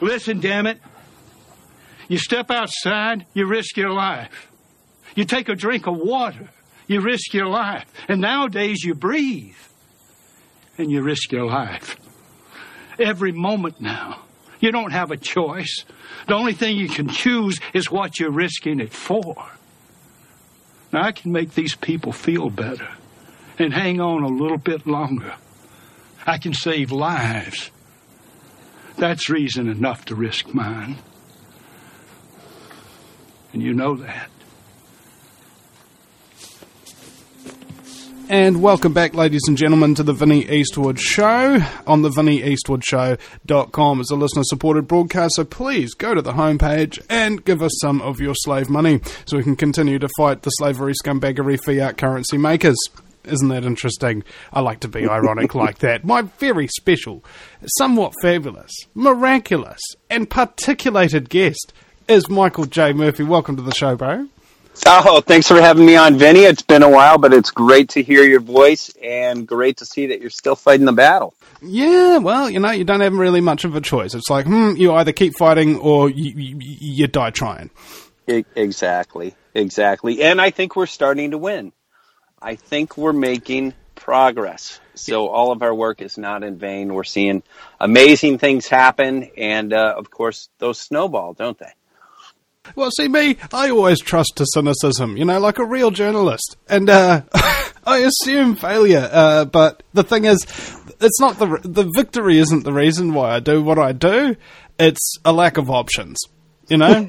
Listen, damn it. You step outside, you risk your life. You take a drink of water, you risk your life. And nowadays you breathe, and you risk your life. Every moment now. You don't have a choice. The only thing you can choose is what you're risking it for. Now, I can make these people feel better and hang on a little bit longer. I can save lives. That's reason enough to risk mine. And you know that. And welcome back, ladies and gentlemen, to the Vinnie Eastwood Show on the VinnieEastwoodShow.com. It's a listener-supported broadcast, so please go to the homepage and give us some of your slave money so we can continue to fight the slavery, scumbaggery, fiat currency makers. Isn't that interesting? I like to be ironic like that. My very special, somewhat fabulous, miraculous, and particulated guest is Michael J. Murphy. Welcome to the show, bro. Oh, thanks for having me on, Vinny. It's been a while, but it's great to hear your voice and great to see that you're still fighting the battle. Yeah, well, you know, you don't have really much of a choice. It's like, you either keep fighting or you die trying. Exactly. And I think we're starting to win. I think we're making progress. So all of our work is not in vain. We're seeing amazing things happen, and, of course, those snowball, don't they? Well, see, me, I always trust to cynicism, you know, like a real journalist. And I assume failure. But the thing is, it's not the victory isn't the reason why I do what I do. It's a lack of options, you know?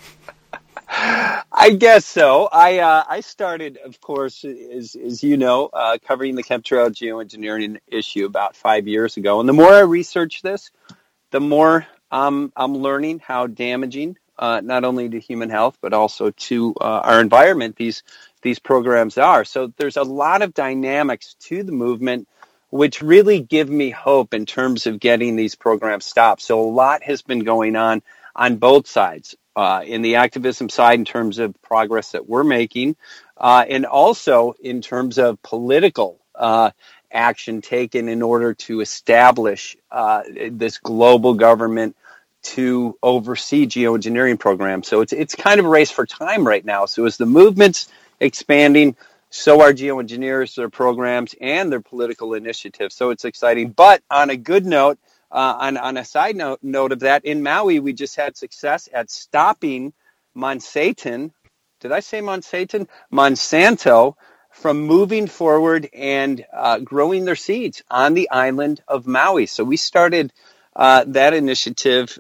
I guess so. I started, of course, as you know, covering the chemtrail geoengineering issue about 5 years ago. And the more I research this, the more I'm learning how damaging not only to human health, but also to our environment, these programs are. So there's a lot of dynamics to the movement, which really give me hope in terms of getting these programs stopped. So a lot has been going on both sides, in the activism side in terms of progress that we're making, and also in terms of political action taken in order to establish this global government to oversee geoengineering programs. So it's kind of a race for time right now. So as the movement's expanding, so are geoengineers, their programs, and their political initiatives. So it's exciting. But on a good note, on a side note of that, in Maui, we just had success at stopping Monsanto. Did I say Monsanto? Monsanto from moving forward and growing their seeds on the island of Maui. So we started that initiative,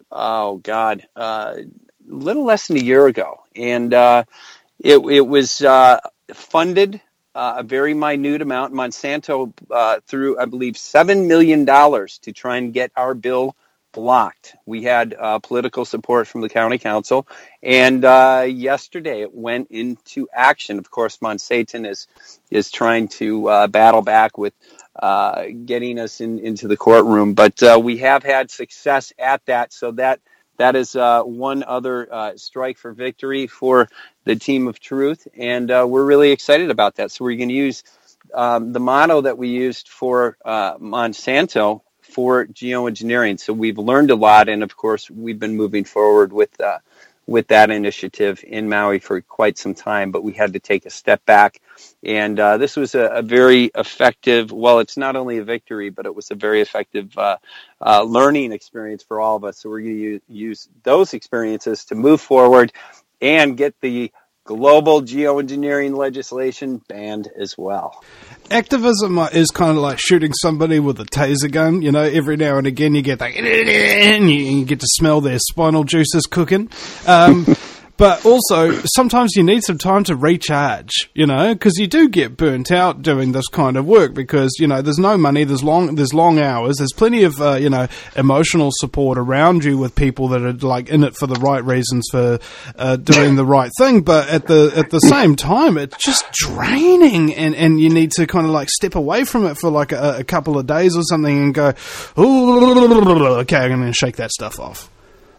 a little less than a year ago. And it was funded a very minute amount. Monsanto threw, I believe, $7 million to try and get our bill blocked. We had political support from the county council. And yesterday it went into action. Of course, Monsanto is trying to battle back with getting us into the courtroom, but we have had success at that. So that is one other strike for victory for the team of truth, and we're really excited about that. So we're going to use the motto that we used for Monsanto for geoengineering. So we've learned a lot, and of course we've been moving forward with that initiative in Maui for quite some time, but we had to take a step back. And this was a very effective, well, it's not only a victory, but it was a very effective learning experience for all of us. So we're going to use those experiences to move forward and get the global geoengineering legislation banned as well. Activism is kind of like shooting somebody with a taser gun. You know, every now and again you get like, and you get to smell their spinal juices cooking. But also, sometimes you need some time to recharge, you know, because you do get burnt out doing this kind of work because, you know, there's no money, there's long hours, there's plenty of, emotional support around you with people that are, like, in it for the right reasons for doing the right thing. But at the same time, it's just draining and you need to kind of, like, step away from it for, like, a couple of days or something and go, ooh, okay, I'm going to shake that stuff off.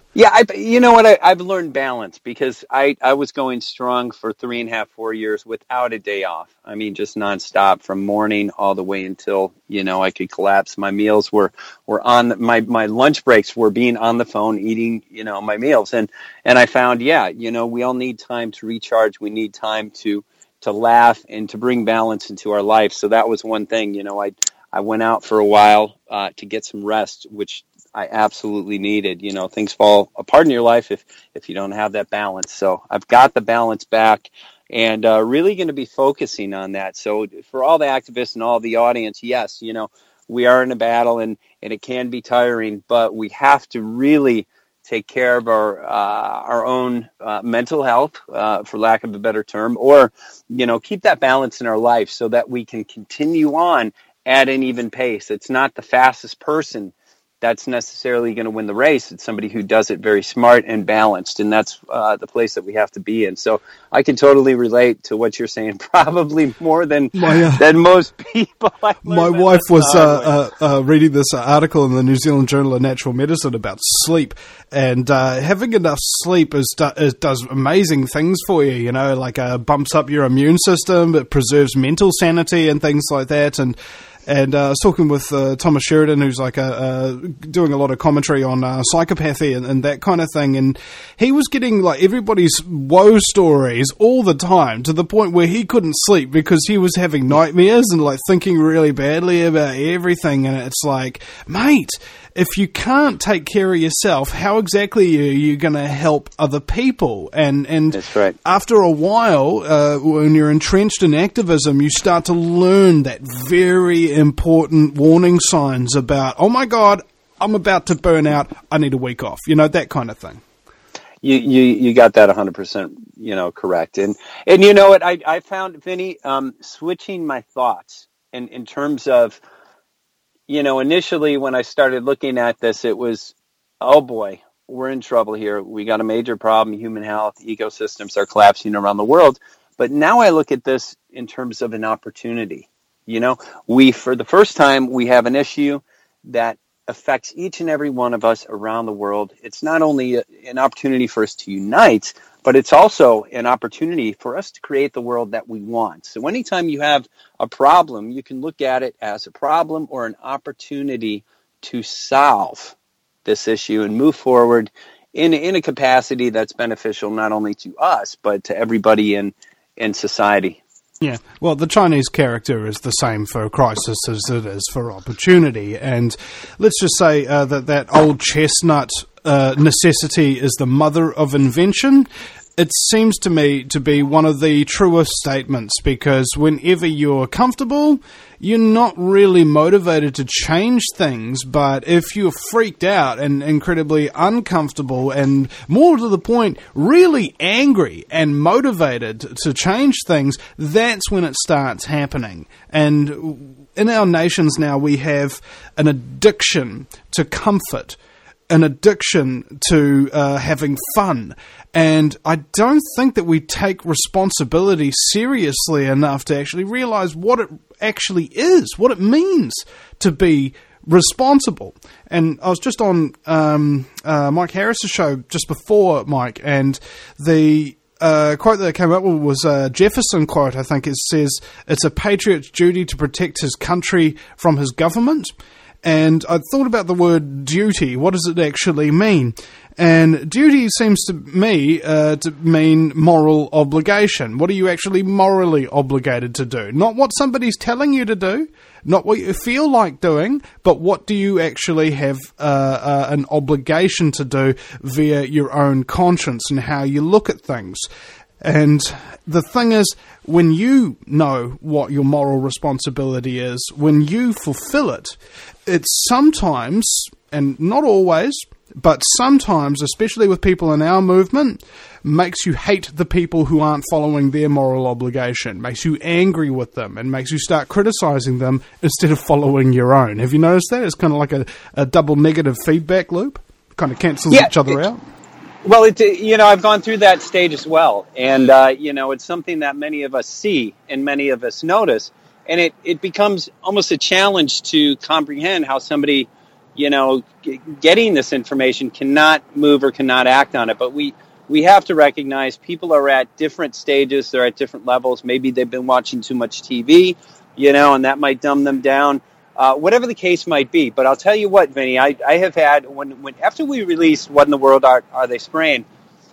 Yeah, you know what? I've learned balance because I was going strong for 3.5, 4 years without a day off. I mean, just nonstop from morning all the way until, I could collapse. My meals were on my lunch breaks were being on the phone, eating, my meals. And I found, we all need time to recharge. We need time to laugh and to bring balance into our life. So that was one thing, I went out for a while to get some rest, which I absolutely needed. Things fall apart in your life if you don't have that balance. So I've got the balance back and really going to be focusing on that. So for all the activists and all the audience, yes, we are in a battle and it can be tiring, but we have to really take care of our own mental health, for lack of a better term, or, keep that balance in our life so that we can continue on at an even pace. It's not the fastest person that's necessarily going to win the race. It's somebody who does it very smart and balanced, and that's the place that we have to be in. So I can totally relate to what you're saying, probably more than most people. My wife was reading this article in the New Zealand Journal of Natural Medicine about sleep, and having enough sleep does amazing things for you, like bumps up your immune system, it preserves mental sanity and things like that, and I was talking with Thomas Sheridan, who's doing a lot of commentary on psychopathy and that kind of thing, and he was getting everybody's woe stories all the time to the point where he couldn't sleep because he was having nightmares and thinking really badly about everything. And it's like, mate, if you can't take care of yourself, how exactly are you going to help other people? And that's right. After a while, when you're entrenched in activism, you start to learn that very important warning signs about, oh my God, I'm about to burn out, I need a week off, that kind of thing. You got that 100%, correct. And you know what, I found, Vinny, switching my thoughts in terms of, initially when I started looking at this, it was, oh boy, we're in trouble here. We got a major problem. Human health, ecosystems are collapsing around the world. But now I look at this in terms of an opportunity. For the first time, we have an issue that affects each and every one of us around the world. It's not only an opportunity for us to unite, but it's also an opportunity for us to create the world that we want. So anytime you have a problem, you can look at it as a problem or an opportunity to solve this issue and move forward in a capacity that's beneficial not only to us, but to everybody in society. Yeah, well, the Chinese character is the same for crisis as it is for opportunity. And let's just say that old chestnut necessity is the mother of invention. It seems to me to be one of the truest statements, because whenever you're comfortable, you're not really motivated to change things. But if you're freaked out and incredibly uncomfortable and, more to the point, really angry and motivated to change things, that's when it starts happening. And in our nations now, we have an addiction to comfort, an addiction to having fun. And I don't think that we take responsibility seriously enough to actually realize what it actually is, what it means to be responsible. And I was just on Mike Harris's show just before, Mike, and the quote that came up with was a Jefferson quote, I think. It says, "It's a patriot's duty to protect his country from his government." And I thought about the word duty. What does it actually mean? And duty seems to me to mean moral obligation. What are you actually morally obligated to do? Not what somebody's telling you to do, not what you feel like doing, but what do you actually have an obligation to do via your own conscience and how you look at things. And the thing is, when you know what your moral responsibility is, when you fulfill it, it's sometimes, and not always, but sometimes, especially with people in our movement, makes you hate the people who aren't following their moral obligation, makes you angry with them, and makes you start criticizing them instead of following your own. Have you noticed that? It's kind of like a double negative feedback loop. Kind of cancels each other out. Well, I've gone through that stage as well. And, it's something that many of us see and many of us notice. And it becomes almost a challenge to comprehend how somebody, getting this information cannot move or cannot act on it. But we have to recognize people are at different stages. They're at different levels. Maybe they've been watching too much TV, and that might dumb them down. Whatever the case might be. But I'll tell you what, Vinny, I have had, when after we released What in the World Are They Spraying,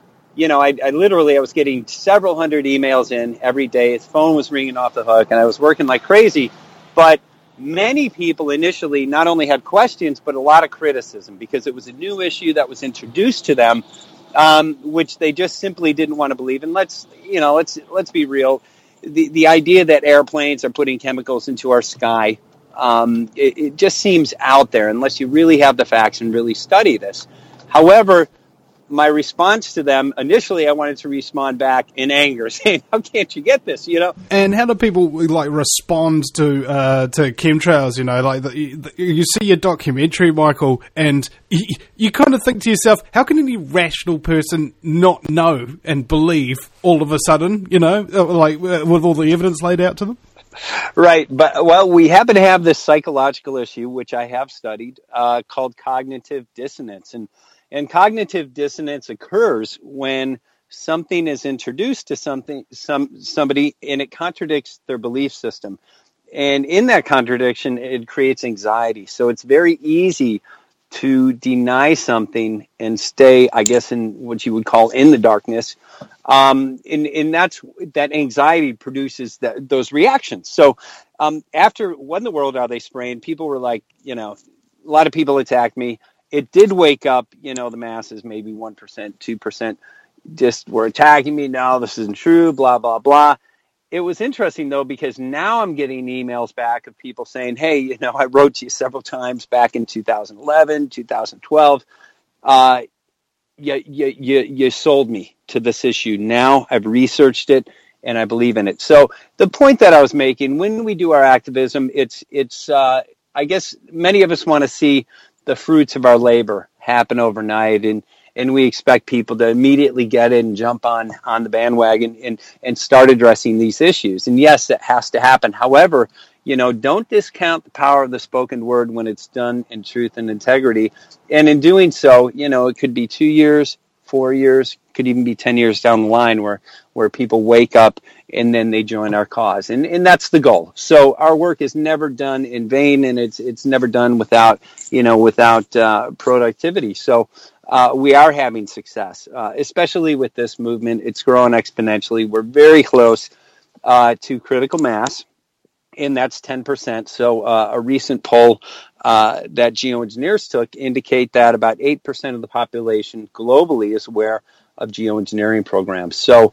I was getting several hundred emails in every day. His phone was ringing off the hook, and I was working like crazy. But many people initially not only had questions, but a lot of criticism because it was a new issue that was introduced to them, which they just simply didn't want to believe. And let's be real. The idea that airplanes are putting chemicals into our sky, it just seems out there unless you really have the facts and really study this. However, my response to them, initially I wanted to respond back in anger, saying, how can't you get this, And how do people, respond to chemtrails, you see your documentary, Michael, and you kind of think to yourself, how can any rational person not know and believe all of a sudden, with all the evidence laid out to them? Right. But, we happen to have this psychological issue, which I have studied, called cognitive dissonance. And cognitive dissonance occurs when something is introduced to somebody and it contradicts their belief system. And in that contradiction, it creates anxiety. So it's very easy to deny something and stay, I guess, in what you would call in the darkness. And that anxiety produces those reactions. So after What in the World Are They Spraying, people were like, a lot of people attacked me. It did wake up, the masses, maybe 1%, 2% just were attacking me. No, this isn't true, blah, blah, blah. It was interesting, though, because now I'm getting emails back of people saying, hey, I wrote to you several times back in 2011, 2012. You sold me to this issue. Now I've researched it and I believe in it. So the point that I was making, when we do our activism, it's I guess many of us want to see the fruits of our labor happen overnight, and we expect people to immediately get in and jump on the bandwagon and start addressing these issues. And yes, that has to happen. However, don't discount the power of the spoken word when it's done in truth and integrity. And in doing so, it could be 2 years, 4 years, could even be 10 years down the line where people wake up and then they join our cause. And that's the goal. So our work is never done in vain, and it's never done without productivity. So we are having success, especially with this movement. It's growing exponentially. We're very close to critical mass, and that's 10%. So a recent poll that geoengineers took indicate that about 8% of the population globally is aware of geoengineering programs. So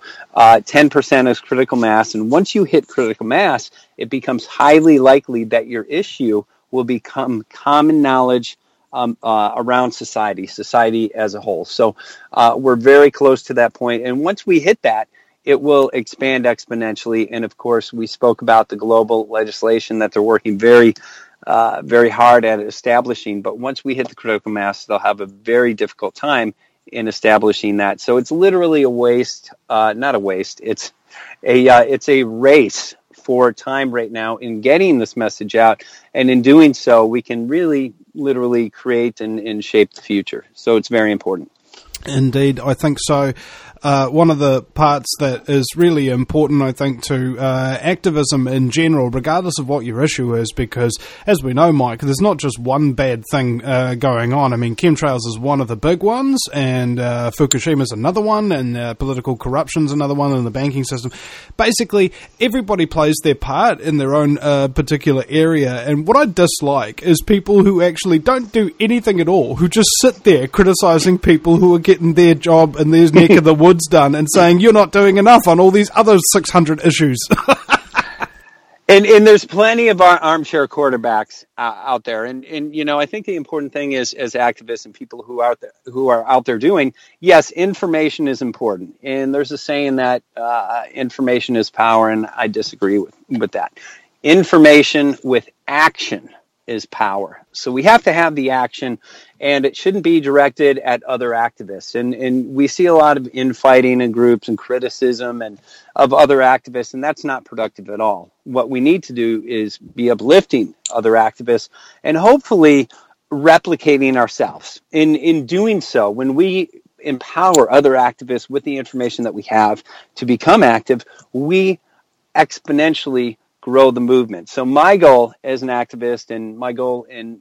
10% is critical mass. And once you hit critical mass, it becomes highly likely that your issue will become common knowledge around society as a whole. So we're very close to that point. And once we hit that, it will expand exponentially. And of course, we spoke about the global legislation that they're working very hard at establishing. But once we hit the critical mass, they'll have a very difficult time in establishing that. So it's literally a waste, not a waste. It's a race for time right now in getting this message out. And in doing so, we can really literally create and shape the future. So it's very important. Indeed, I think so. One of the parts that is really important, I think, to activism in general, regardless of what your issue is, because, as we know, Mike, there's not just one bad thing going on. I mean, chemtrails is one of the big ones, and Fukushima's another one, and political corruption's another one in the banking system. Basically, everybody plays their part in their own particular area, and what I dislike is people who actually don't do anything at all, who just sit there criticising people who are getting their job in their neck of the woods done and saying you're not doing enough on all these other 600 issues. And there's plenty of armchair quarterbacks out there. And I think the important thing is, as activists and people who are out there doing, yes, information is important. And there's a saying that information is power, and I disagree with that. Information with action is power. So we have to have the action, and it shouldn't be directed at other activists. And we see a lot of infighting in groups and criticism and of other activists, and that's not productive at all. What we need to do is be uplifting other activists and hopefully replicating ourselves. In doing so, when we empower other activists with the information that we have to become active, we exponentially grow the movement. So my goal as an activist, and my goal in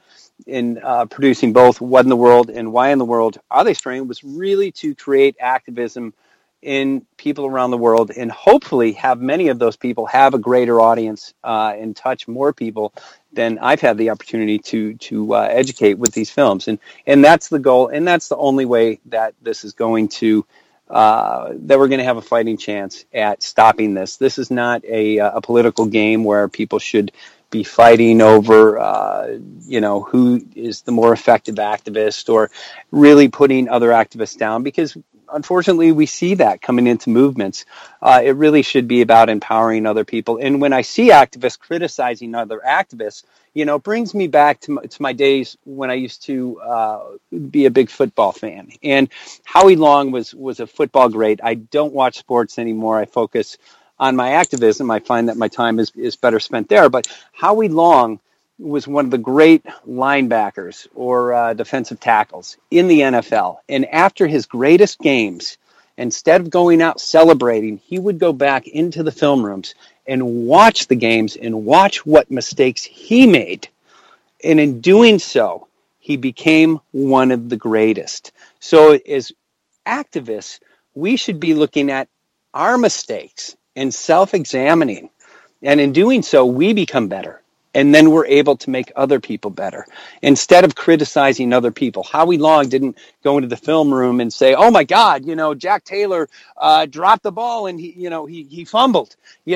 producing both What in the World and Why in the World Are They Straying, was really to create activism in people around the world, and hopefully have many of those people have a greater audience and touch more people than I've had the opportunity to educate with these films. And that's the goal, and that's the only way that this is going to that we're going to have a fighting chance at stopping this. This is not a political game where people should be fighting over, who is the more effective activist, or really putting other activists down, because unfortunately we see that coming into movements. It really should be about empowering other people. And when I see activists criticizing other activists, it brings me back to my days when I used to be a big football fan. And Howie Long was a football great. I don't watch sports anymore. I focus on my activism. I find that my time is better spent there. But Howie Long was one of the great linebackers or defensive tackles in the NFL. And after his greatest games, instead of going out celebrating, he would go back into the film rooms and watch the games and watch what mistakes he made. And in doing so, he became one of the greatest. So as activists, we should be looking at our mistakes and self-examining. And in doing so, we become better. And then we're able to make other people better. Instead of criticizing other people, Howie Long didn't go into the film room and say, "Oh my God, Jack Taylor dropped the ball and he fumbled.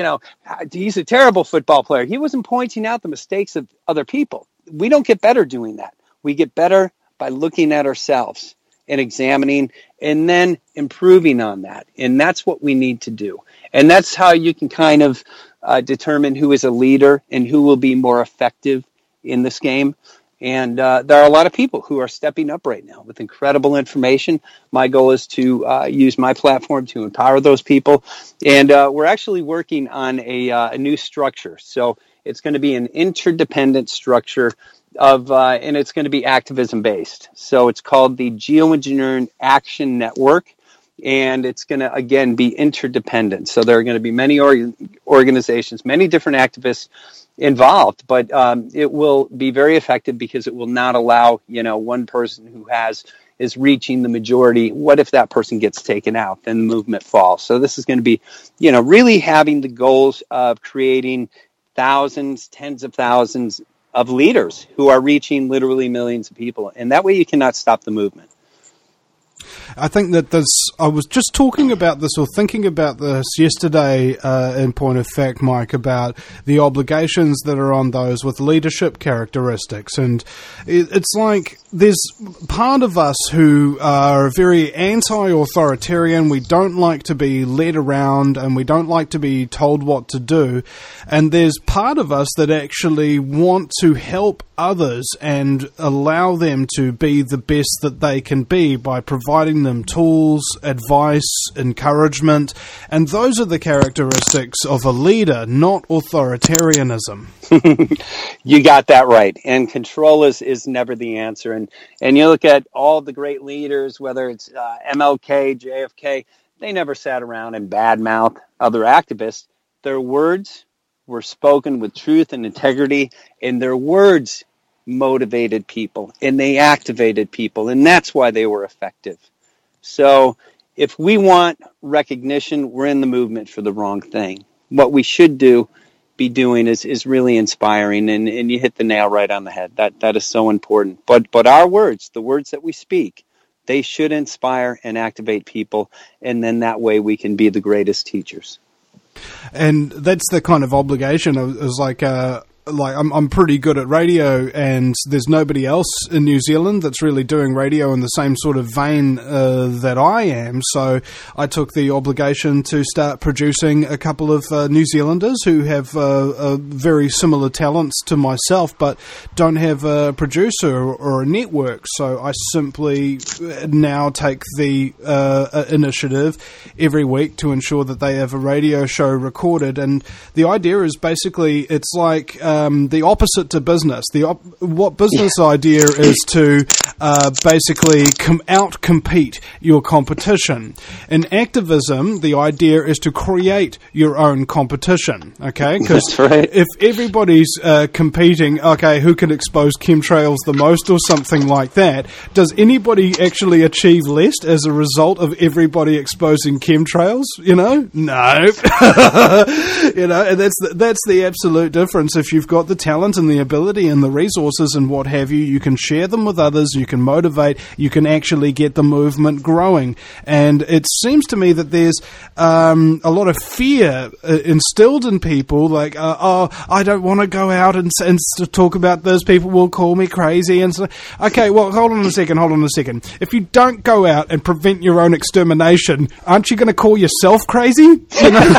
He's a terrible football player." He wasn't pointing out the mistakes of other people. We don't get better doing that. We get better by looking at ourselves and examining and then improving on that. And that's what we need to do. And that's how you can kind of determine who is a leader and who will be more effective in this game. And there are a lot of people who are stepping up right now with incredible information. My goal is to use my platform to empower those people. And we're actually working on a new structure. So it's going to be an interdependent structure and it's going to be activism based. So it's called the Geoengineering Action Network. And it's going to, again, be interdependent. So there are going to be many organizations, many different activists involved, but it will be very effective because it will not allow, one person who is reaching the majority. What if that person gets taken out? Then the movement falls. So this is going to be, really having the goals of creating thousands, tens of thousands of leaders who are reaching literally millions of people. And that way you cannot stop the movement. I think that I was just talking about this or thinking about this yesterday, in point of fact, Mike, about the obligations that are on those with leadership characteristics. And it's like there's part of us who are very anti-authoritarian. We don't like to be led around and we don't like to be told what to do. And there's part of us that actually want to help others and allow them to be the best that they can be by providing them tools, advice, encouragement, and those are the characteristics of a leader, not authoritarianism. You got that right. And control is never the answer. And you look at all the great leaders, whether it's MLK, JFK, they never sat around and badmouth other activists. Their words were spoken with truth and integrity, and their words motivated people and they activated people, and that's why they were effective. So if we want recognition, we're in the movement for the wrong thing. What we should be doing is really inspiring, and you hit the nail right on the head. That is so important. But our words, the words that we speak, they should inspire and activate people, and then that way we can be the greatest teachers. And that's the kind of obligation. It was like I'm pretty good at radio, and there's nobody else in New Zealand that's really doing radio in the same sort of vein that I am. So I took the obligation to start producing a couple of New Zealanders who have very similar talents to myself, but don't have a producer or a network. So I simply now take the initiative every week to ensure that they have a radio show recorded. And the idea is basically it's like the opposite to business. What business idea is to basically out-compete your competition. In activism, the idea is to create your own competition, okay? Because right. if everybody's competing, okay, who can expose chemtrails the most or something like that, does anybody actually achieve less as a result of everybody exposing chemtrails? You know? No. You know, and that's the absolute difference. If you've got the talent and the ability and the resources and what have you, you can share them with others, you can motivate, you can actually get the movement growing. And it seems to me that there's a lot of fear instilled in people, like, I don't want to go out and talk about this, people will call me crazy. And so, okay, well, hold on a second. If you don't go out and prevent your own extermination, aren't you going to call yourself crazy? You know?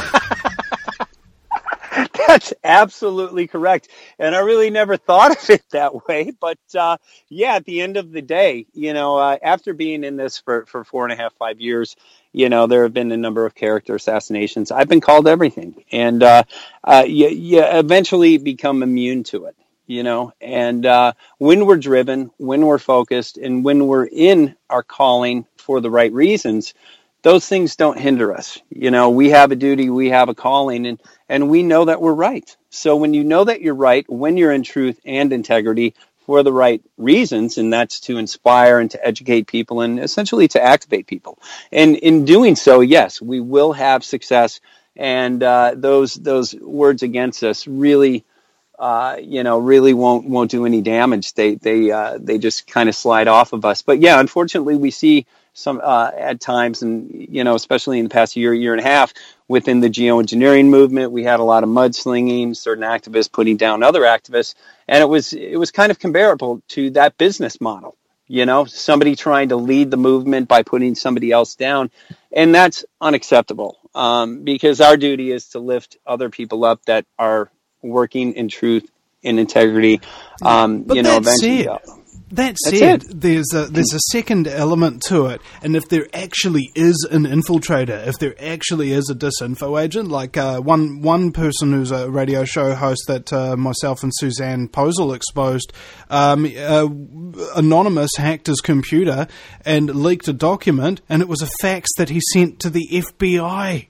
That's absolutely correct. And I really never thought of it that way. But yeah, at the end of the day, you know, after being in this for 4.5, 5 years, you know, there have been a number of character assassinations. I've been called everything. And you eventually become immune to it, you know. And when we're driven, when we're focused, and when we're in our calling for the right reasons, those things don't hinder us. You know, we have a duty, we have a calling, and we know that we're right. So when you know that you're right, when you're in truth and integrity for the right reasons, and that's to inspire and to educate people and essentially to activate people. And in doing so, yes, we will have success. And those words against us really, really won't do any damage. They just kind of slide off of us. But yeah, unfortunately, we see some at times, and you know, especially in the past year and a half, within the geoengineering movement, we had a lot of mudslinging, certain activists putting down other activists, and it was kind of comparable to that business model. You know, somebody trying to lead the movement by putting somebody else down, and that's unacceptable. Because our duty is to lift other people up that are working in truth and integrity. But you know, eventually. That said, there's a second element to it, and if there actually is an infiltrator, if there actually is a disinfo agent, like one person who's a radio show host that myself and Suzanne Posel exposed, Anonymous hacked his computer and leaked a document, and it was a fax that he sent to the FBI,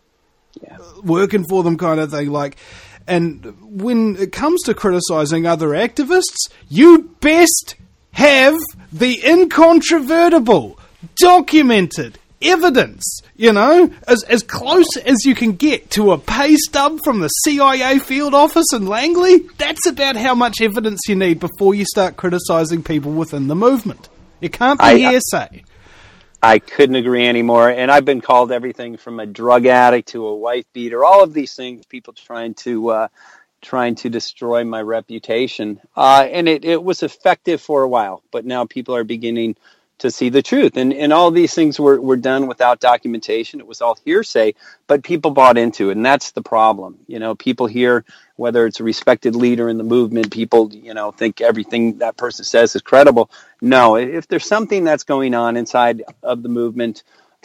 working for them kind of thing, like. And when it comes to criticizing other activists, you best have the incontrovertible, documented evidence, you know, as close as you can get to a pay stub from the CIA field office in Langley. That's about how much evidence you need before you start criticizing people within the movement. It can't be hearsay. I couldn't agree anymore. And I've been called everything from a drug addict to a wife beater, all of these things, people trying to destroy my reputation. And it was effective for a while, but now people are beginning to see the truth. And all these things were done without documentation. It was all hearsay, but people bought into it. And that's the problem. You know, people hear, whether it's a respected leader in the movement, people, you know, think everything that person says is credible. No, if there's something that's going on inside of the movement,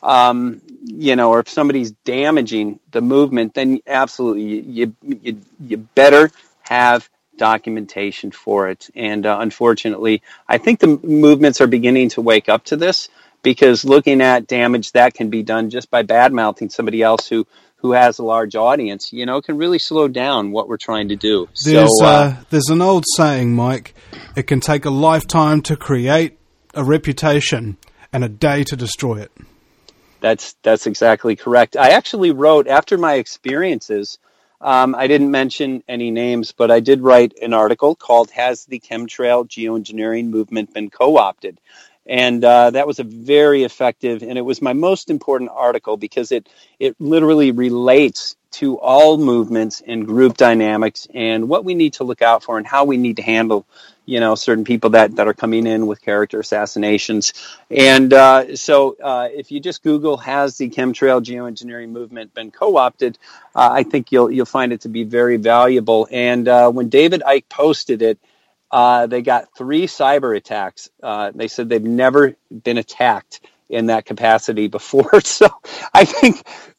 you know, or if somebody's damaging the movement, then absolutely you better have documentation for it. And unfortunately, I think the movements are beginning to wake up to this, because looking at damage that can be done just by bad-mouthing somebody else who has a large audience, you know, can really slow down what we're trying to do. There's an old saying, Mike, it can take a lifetime to create a reputation and a day to destroy it. That's exactly correct. I actually wrote, after my experiences, I didn't mention any names, but I did write an article called "Has the Chemtrail Geoengineering Movement Been Co-opted?" And that was a very effective, and it was my most important article because it literally relates to all movements and group dynamics and what we need to look out for and how we need to handle, you know, certain people that are coming in with character assassinations. And so if you just Google, "Has the Chemtrail Geoengineering Movement Been Co-opted?" I think you'll find it to be very valuable. And when David Icke posted it, they got 3 cyber attacks. They said they've never been attacked in that capacity before. So I think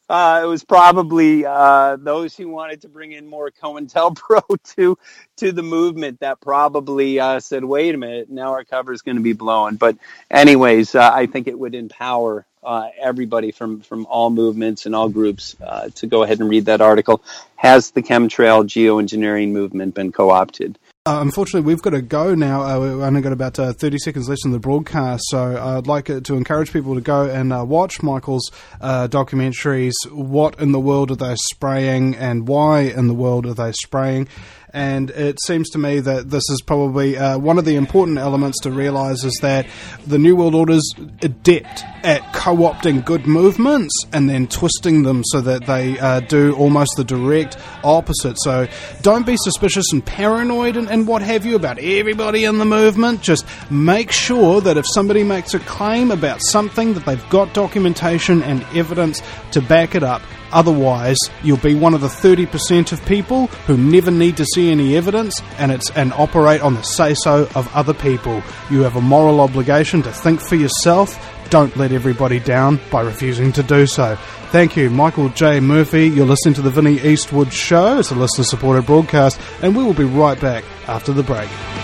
It was probably those who wanted to bring in more COINTELPRO to the movement that probably said, wait a minute, now our cover is going to be blown. But anyways, I think it would empower everybody from all movements and all groups to go ahead and read that article. Has the chemtrail geoengineering movement been co-opted? Unfortunately, we've got to go now. We've only got about 30 seconds left in the broadcast, so I'd like to encourage people to go and watch Michael's documentaries. What in the world are they spraying, and why in the world are they spraying? And it seems to me that this is probably one of the important elements to realise is that the New World Order's adept at co-opting good movements and then twisting them so that they do almost the direct opposite. So don't be suspicious and paranoid and what have you about everybody in the movement. Just make sure that if somebody makes a claim about something that they've got documentation and evidence to back it up. Otherwise, you'll be one of the 30% of people who never need to see any evidence and operate on the say-so of other people. You have a moral obligation to think for yourself. Don't let everybody down by refusing to do so. Thank you, Michael J. Murphy. You're listening to the Vinnie Eastwood Show. It's a listener-supported broadcast, and we will be right back after the break.